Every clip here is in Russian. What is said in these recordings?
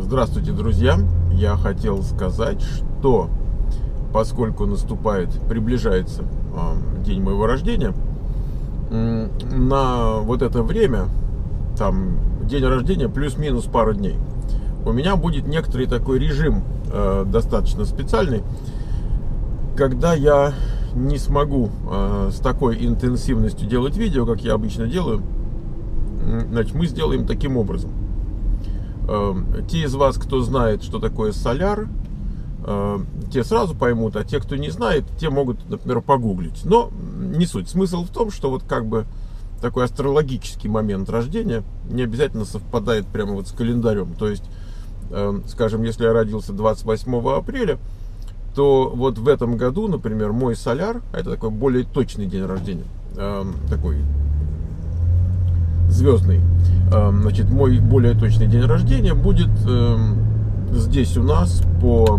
Здравствуйте, друзья! Я хотел сказать, что поскольку приближается день моего рождения, на вот это время, там день рождения плюс-минус пару дней, у меня будет некоторый такой режим достаточно специальный, когда я не смогу с такой интенсивностью делать видео, как я обычно делаю. Значит, мы сделаем таким образом. Те из вас, кто знает, что такое соляр, те сразу поймут, а те, кто не знает, те могут, например, погуглить. Но не суть. Смысл в том, что вот как бы такой астрологический момент рождения не обязательно совпадает прямо вот с календарем. То есть, скажем, если я родился 28 апреля, то вот в этом году, например, мой соляр, это такой более точный день рождения, такой звездный. Значит, мой более точный день рождения будет здесь у нас по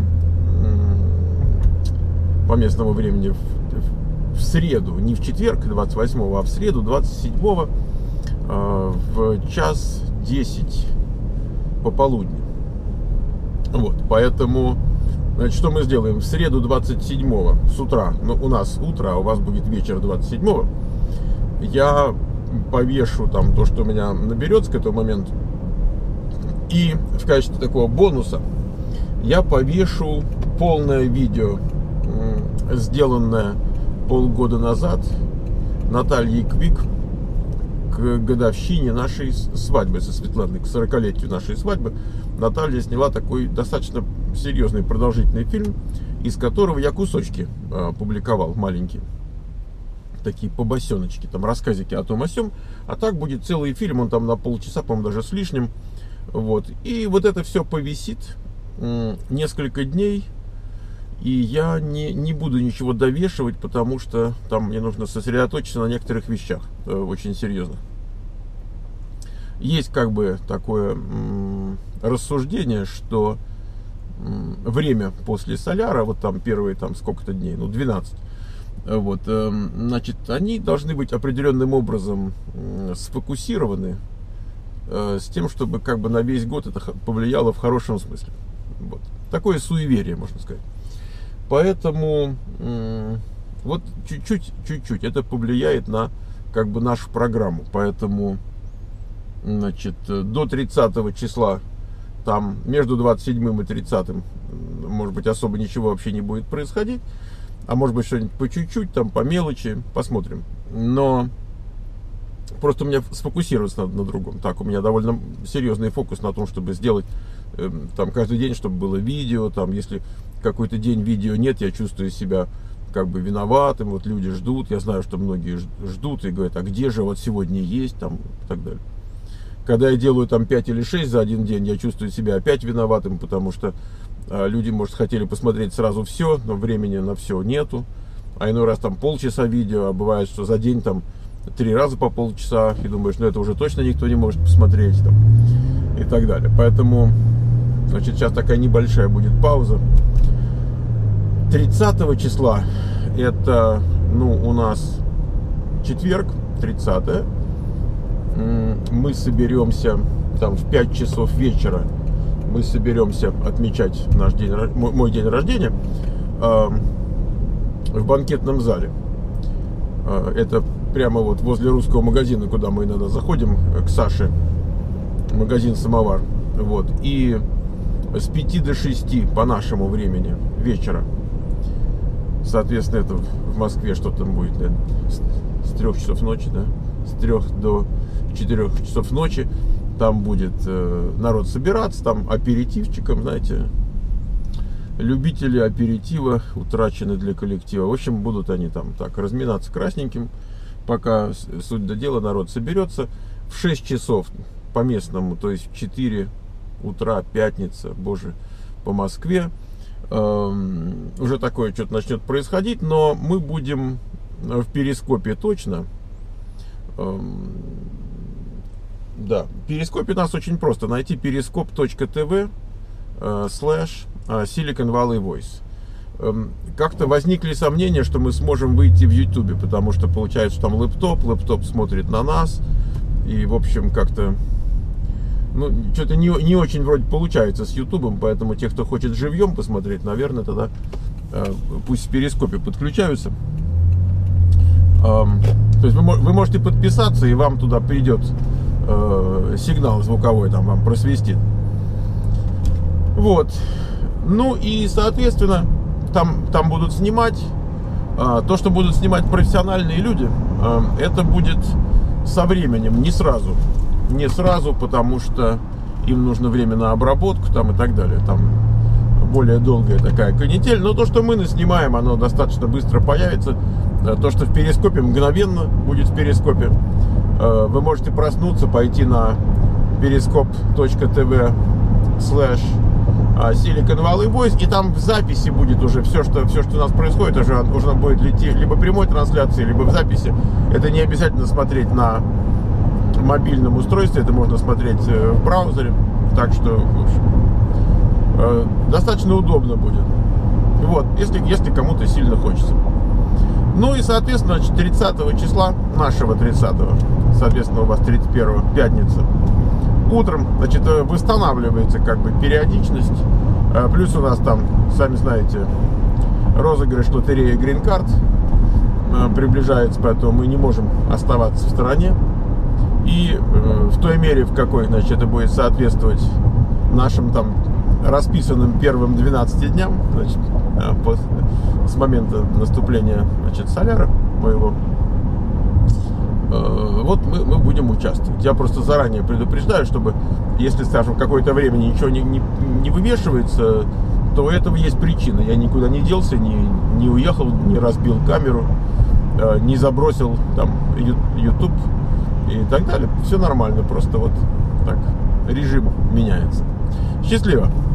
местному времени в среду, не в четверг 28-го, а в среду 27-го в час 10 пополудни. Вот, поэтому, значит, что мы сделаем? В среду 27-го с утра, ну, у нас утро, а у вас будет вечер 27-го, я повешу там то, что у меня наберется к этому моменту. И в качестве такого бонуса я повешу полное видео, сделанное полгода назад Натальей Квик к годовщине нашей свадьбы со Светланой, к 40-летию нашей свадьбы. Наталья сняла такой достаточно серьезный продолжительный фильм, из которого я кусочки публиковал, маленькие. Такие побосеночки, там рассказики о том о сём, а так будет целый фильм, он там на полчаса, по-моему, даже с лишним, вот, и вот это все повисит несколько дней, и я не буду ничего довешивать, потому что там мне нужно сосредоточиться на некоторых вещах, очень серьезно. Есть как бы такое рассуждение, что время после соляра, вот там первые там сколько-то дней, ну 12, вот, значит, они должны быть определенным образом сфокусированы с тем, чтобы как бы на весь год это повлияло в хорошем смысле. Вот. Такое суеверие, можно сказать. Поэтому вот чуть-чуть это повлияет на как бы нашу программу. Поэтому, значит, до 30 числа, там между 27 и 30, может быть, особо ничего вообще не будет происходить. А может быть, что-нибудь по чуть-чуть, там, по мелочи, посмотрим. Но просто мне сфокусироваться надо на другом. Так, у меня довольно серьезный фокус на том, чтобы сделать там каждый день, чтобы было видео. Там, если какой-то день видео нет, я чувствую себя как бы виноватым. Вот люди ждут, я знаю, что многие ждут и говорят, а где же вот сегодня есть, там, и так далее. Когда я делаю там 5 или 6 за один день, я чувствую себя опять виноватым, потому что люди, может, хотели посмотреть сразу все, но времени на все нету. А иной раз там полчаса видео, а бывает, что за день там 3 раза по полчаса, и думаешь, ну это уже точно никто не может посмотреть, там, и так далее. Поэтому, значит, сейчас такая небольшая будет пауза. 30 числа, это, ну, у нас четверг, 30-е, мы соберемся там в 5 часов вечера. Мы соберемся отмечать мой день рождения в банкетном зале. Это прямо вот возле русского магазина, куда мы иногда заходим, к Саше, магазин «Самовар». Вот. И с 5 до 6 по нашему времени вечера, соответственно, это в Москве что там будет, наверное, с 3 часов ночи, да? С 3 до 4 часов ночи. Там будет народ собираться, там аперитивчиком, знаете, любители аперитива утрачены для коллектива. В общем, будут они там так разминаться красненьким, пока, суть до дела, народ соберется. В 6 часов по местному, то есть в 4 утра, пятница, боже, по Москве, уже такое что-то начнет происходить, но мы будем в перископе точно. Да, в перископе нас очень просто найти: перископ.тв /Silicon Valley Voice. Как-то возникли сомнения, что мы сможем выйти в YouTube, потому что получается, что там лэптоп смотрит на нас, и в общем как-то ну, что-то не очень вроде получается с Ютубом, поэтому те, кто хочет живьем посмотреть, наверное, тогда пусть в перископе подключаются. То есть вы можете подписаться, и вам туда придет сигнал звуковой, там вам просвистит. Вот. Ну и, соответственно, там будут снимать. То, что будут снимать профессиональные люди, это будет со временем, не сразу. Не сразу, потому что им нужно время на обработку там и так далее. Там более долгая такая канитель. Но то, что мы наснимаем, оно достаточно быстро появится. То, что в перископе, мгновенно будет в перископе. Вы можете проснуться, пойти на periscope.tv/Silicon Valley Voice, и там в записи будет уже все, что у нас происходит, уже будет либо прямой трансляции, либо в записи. Это не обязательно смотреть на мобильном устройстве, это можно смотреть в браузере. Так что, в общем, достаточно удобно будет. Вот, если кому-то сильно хочется. Ну и, соответственно, 30 числа, нашего 30-го, соответственно, у вас 31-го, пятница, утром, значит, восстанавливается как бы периодичность. Плюс у нас там, сами знаете, розыгрыш лотереи Green Card приближается, поэтому мы не можем оставаться в стороне. И в той мере, в какой, значит, это будет соответствовать нашим там расписанным первым 12 дням, значит, с момента наступления, значит, соляра моего, вот мы будем участвовать. Я просто заранее предупреждаю, чтобы, если, скажем, какое-то время ничего не вывешивается, то у этого есть причина. Я никуда не делся, не уехал, не разбил камеру, не забросил там YouTube и так далее. Все нормально, просто вот так режим меняется. Счастливо!